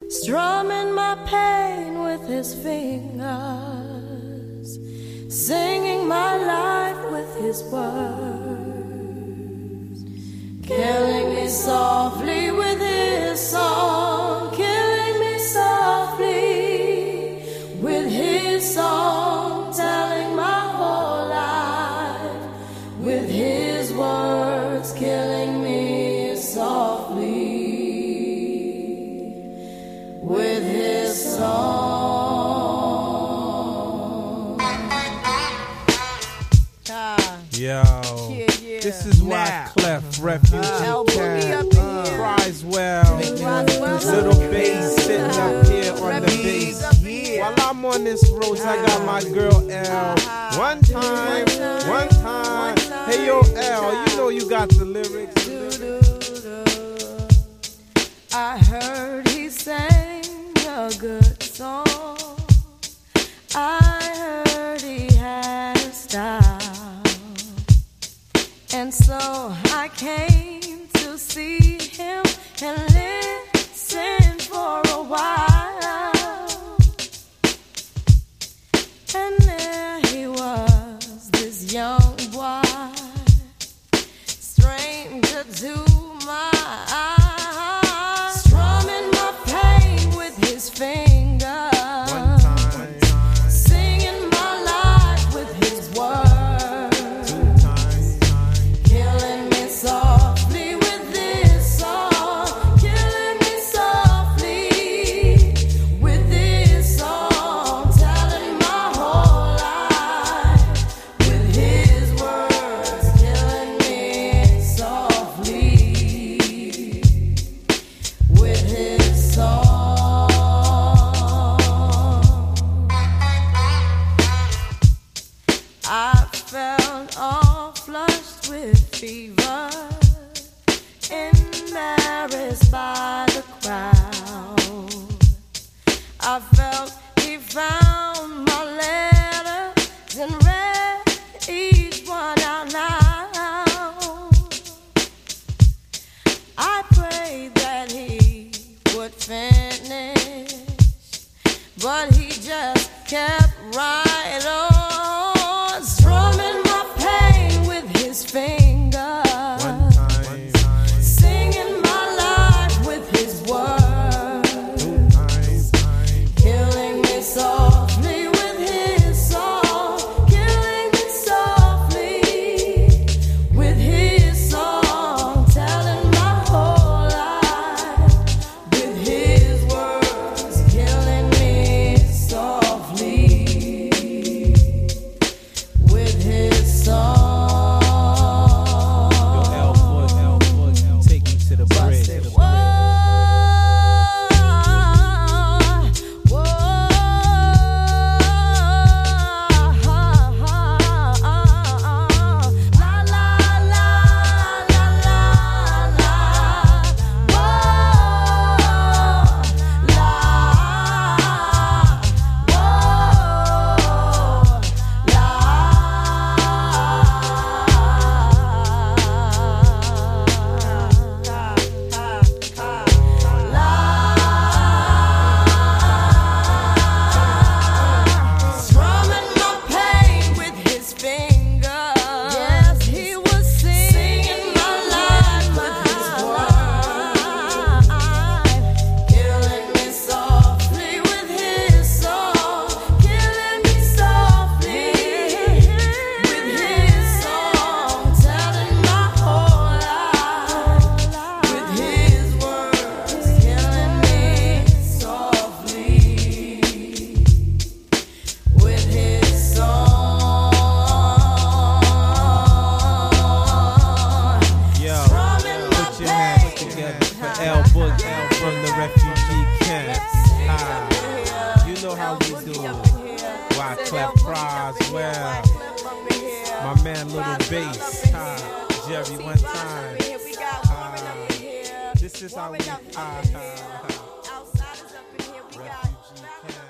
strumming my pain with his fingers, singing my life with his words, killing me softly with his song, killing me softly with his song, telling my whole life with his words, killing me softly with his song. Yo, this is why Clef Refugee cries well. Little bass sitting up here on the bass. While I'm on this road, I got my girl L. One time. Hey yo L, you know you got the lyrics. I heard he sang a good song. I heard he had a style, and so I came to see him and listen for a while. And there he was, this young boy, stranger to my eyes, strumming my pain with his fingers, singing my life with his words, killing me softly with this song, killing me softly with this song, telling my whole life with his words, killing me softly with his song. I felt all flushed with fever, embarrassed by the crowd. I felt he found my letters and read each one out loud. I prayed that he would finish, but he just kept right on, strumming my pain with his fingers, singing my life with his words, killing me softly with his song, killing me softly with his song, telling my whole life with his words, killing me softly with his song. Take me to the bridge. Strumming my pain with his fingers. Yes, he was singing my life with his words, killing me softly with his song, killing me softly with his song, telling my whole life with his words, killing me softly with his song. Yo, Strumming my put your hands pain. together for L Boogie from the refugee camp. You know how we do. Why Clef cries well. My man Little Bass. Jerry, one time. This is how we. Refugee camp.